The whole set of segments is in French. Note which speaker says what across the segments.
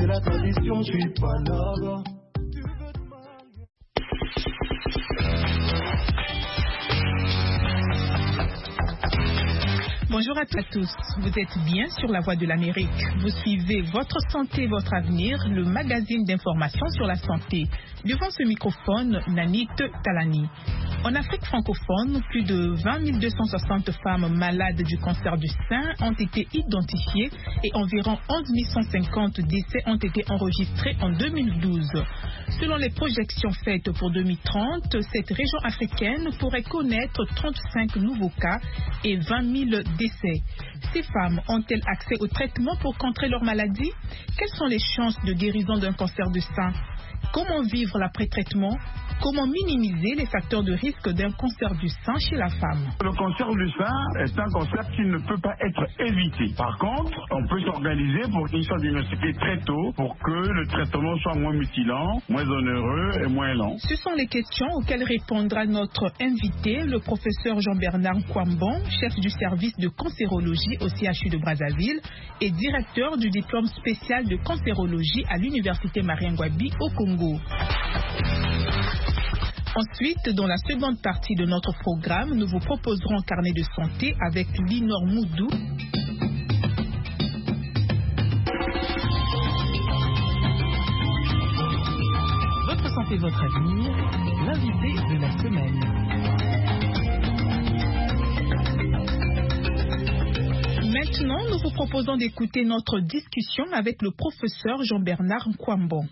Speaker 1: c'est la tradition, je suis pas là.
Speaker 2: Bonjour à tous, vous êtes bien sur la Voix de l'Amérique. Vous suivez Votre Santé, Votre Avenir, le magazine d'information sur la santé. Devant ce microphone, Nanit Talani. En Afrique francophone, plus de 20 260 femmes malades du cancer du sein ont été identifiées et environ 11 150 décès ont été enregistrés en 2012. Selon les projections faites pour 2030, cette région africaine pourrait connaître 35 nouveaux cas et 20 000 décès. Ces femmes ont-elles accès au traitement pour contrer leur maladie? Quelles sont les chances de guérison d'un cancer du sein? Comment vivre l'après-traitement? Comment minimiser les facteurs de risque d'un cancer du sein chez la femme?
Speaker 3: Le cancer du sein est un cancer qui ne peut pas être évité. Par contre, on peut s'organiser pour qu'il soit diagnostiqué très tôt pour que le traitement soit moins mutilant, moins onéreux et moins lent.
Speaker 2: Ce sont les questions auxquelles répondra notre invité, le professeur Jean-Bernard Nkwambon, chef du service de cancérologie au CHU de Brazzaville et directeur du diplôme spécial de cancérologie à l'université Marien-Ngouabi au Congo. Ensuite, dans la seconde partie de notre programme, nous vous proposerons un carnet de santé avec Linor Moudou. Votre santé, votre avenir, l'invité de la semaine. Maintenant, nous vous proposons d'écouter notre discussion avec le professeur Jean-Bernard Nkwambon.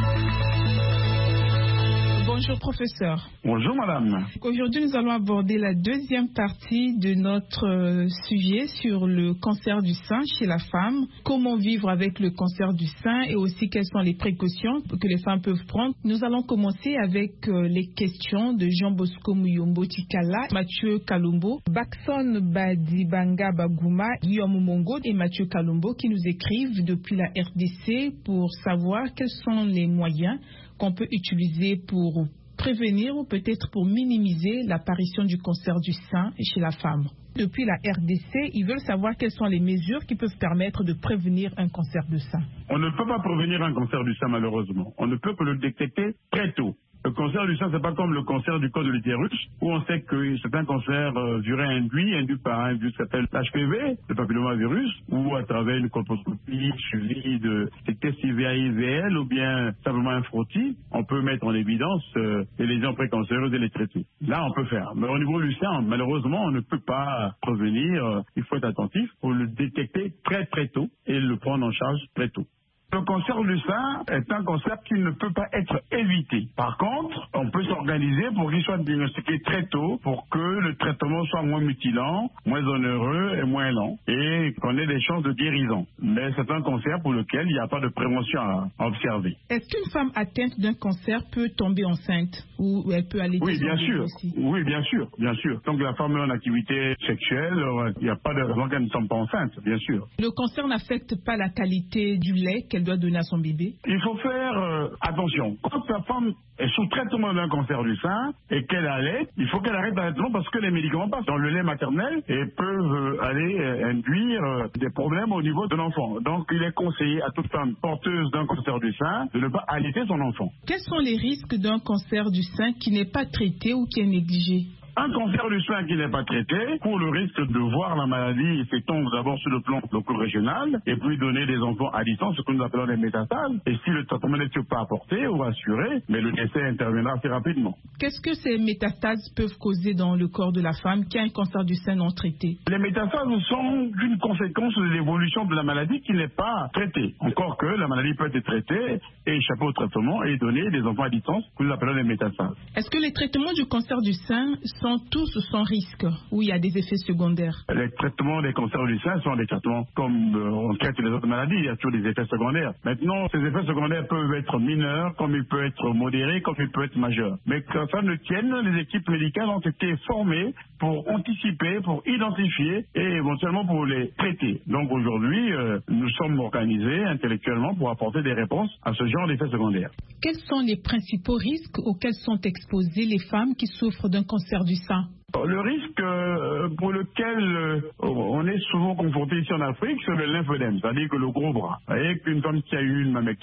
Speaker 2: Bonjour professeur.
Speaker 3: Bonjour madame.
Speaker 2: Aujourd'hui nous allons aborder la deuxième partie de notre sujet sur le cancer du sein chez la femme. Comment vivre avec le cancer du sein et aussi quelles sont les précautions que les femmes peuvent prendre. Nous allons commencer avec les questions de Jean Bosco Muyombo Tikala, Mathieu Kalumbo, Bakson Badibanga Bagouma, Guillaume Mongo et Mathieu Kalumbo qui nous écrivent depuis la RDC pour savoir quels sont les moyens qu'on peut utiliser pour prévenir ou peut-être pour minimiser l'apparition du cancer du sein chez la femme. Depuis la RDC, ils veulent savoir quelles sont les mesures qui peuvent permettre de prévenir un cancer du sein.
Speaker 3: On ne peut pas prévenir un cancer du sein malheureusement. On ne peut que le détecter très tôt. Le cancer du sein, c'est pas comme le cancer du col de l'utérus, où on sait que c'est un cancer induit par un virus qui s'appelle l'HPV, le papillomavirus, ou à travers une colposcopie suivie de tests IVA-IVL ou bien simplement un frottis, on peut mettre en évidence les lésions précancéreuses et les traiter. Là, on peut faire. Mais au niveau du sein, malheureusement, on ne peut pas prévenir. Il faut être attentif pour le détecter très très tôt et le prendre en charge très tôt. Le cancer du sein est un cancer qui ne peut pas être évité. Par contre, on peut s'organiser pour qu'il soit diagnostiqué très tôt pour que le traitement soit moins mutilant, moins onéreux et moins lent et qu'on ait des chances de guérison. Mais c'est un cancer pour lequel il n'y a pas de prévention à observer.
Speaker 2: Est-ce qu'une femme atteinte d'un cancer peut tomber enceinte ou elle peut aller
Speaker 3: Oui, bien sûr.
Speaker 2: Aussi?
Speaker 3: Oui, bien sûr, bien sûr. Tant que la femme est en activité sexuelle, il n'y a pas de raison qu'elle ne tombe pas enceinte, bien sûr.
Speaker 2: Le cancer n'affecte pas la qualité du lait qu'elle doit donner à son bébé?
Speaker 3: Il faut faire attention. Quand la femme est sous traitement d'un cancer du sein et qu'elle allait, il faut qu'elle arrête le traitement parce que les médicaments passent dans le lait maternel et peuvent aller induire des problèmes au niveau de l'enfant. Donc il est conseillé à toute femme porteuse d'un cancer du sein de ne pas allaiter son enfant.
Speaker 2: Quels sont les risques d'un cancer du sein qui n'est pas traité ou qui est négligé?
Speaker 3: Un cancer du sein qui n'est pas traité, pour le risque de voir la maladie s'étendre d'abord sur le plan local-régional et puis donner des enfants à distance, ce que nous appelons des métastases. Et si le traitement n'est pas apporté ou assuré, mais le décès interviendra assez rapidement.
Speaker 2: Qu'est-ce que ces métastases peuvent causer dans le corps de la femme qui a un cancer du sein non traité?
Speaker 3: Les métastases sont une conséquence de l'évolution de la maladie qui n'est pas traitée. Encore que la maladie peut être traitée et échapper au traitement et donner des enfants à distance, que nous appelons des métastases.
Speaker 2: Est-ce que les traitements du cancer du sein sont tous sans risque ou il y a des effets secondaires?
Speaker 3: Les traitements des cancers du sein sont des traitements comme on traite les autres maladies, il y a toujours des effets secondaires. Maintenant, ces effets secondaires peuvent être mineurs, comme ils peuvent être modérés, comme ils peuvent être majeurs. Mais que ça ne tienne, les équipes médicales ont été formées pour anticiper, pour identifier et éventuellement pour les traiter. Donc aujourd'hui, nous sommes organisés intellectuellement pour apporter des réponses à ce genre d'effets secondaires.
Speaker 2: Quels sont les principaux risques auxquels sont exposées les femmes qui souffrent d'un cancer du sein?
Speaker 3: Le risque pour lequel on est souvent confronté ici en Afrique, c'est le lymphœdème, c'est-à-dire que le gros bras. Vous voyez qu'une femme qui a eu une mammectomie